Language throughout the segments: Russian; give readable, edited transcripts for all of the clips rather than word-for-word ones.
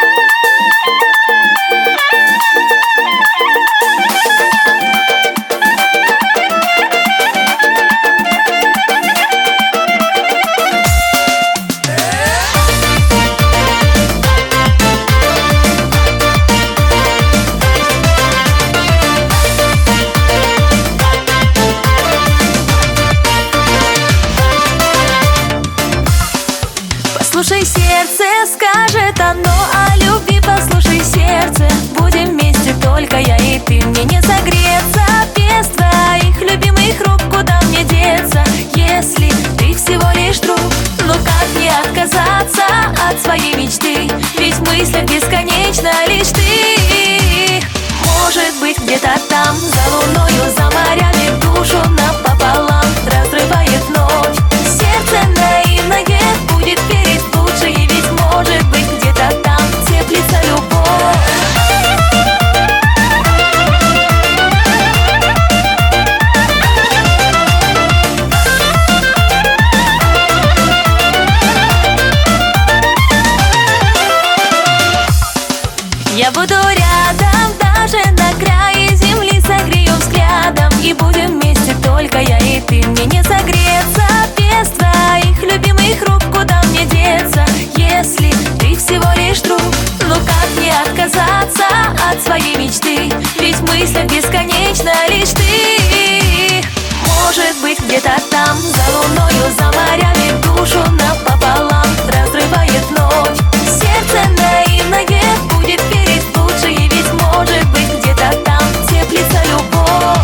Послушай, сердце скажет оно о любви. Послушай, сердце, будем вместе только я и ты. Мне не согреться без твоих любимых рук. Куда мне деться, если ты всего лишь друг? Ну как мне отказаться от своей мечты? Ведь в мыслях бесконечно лишь ты. Может быть, где-то там, за луною, за морями, душу напополам разрывает ночь. Сердце наивное будет верить в лучшее, ведь может быть, где-то там теплится любовь. Я буду рядом, даже на крае земли, согрею взглядом, и будем вместе только я и ты. Мне не согреться без твоих любимых рук. Куда мне деться, если ты всего лишь друг? Ну как мне отказаться от своей мечты? Ведь в мыслях бесконечно лишь ты. Может быть, где-то там, за луною, за морями, душу напополам разрывает ночь. Сердце наивное будет верить в лучшее, ведь может быть, где-то там теплится любовь.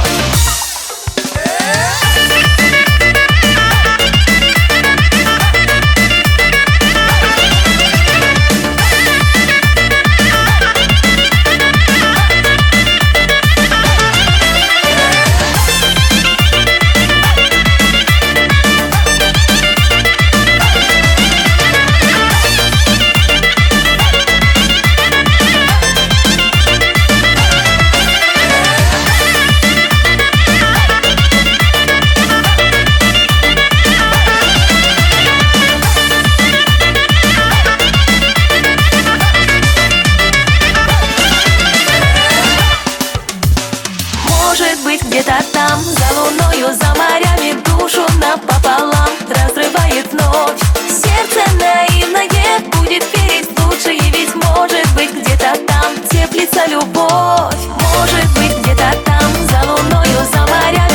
Может быть, где-то там, за луною, за морями, душу напополам разрывает ночь. Сердце наивное будет верить в лучшее, ведь может быть, где-то там теплится любовь. Может быть, где-то там, за луною, за морями,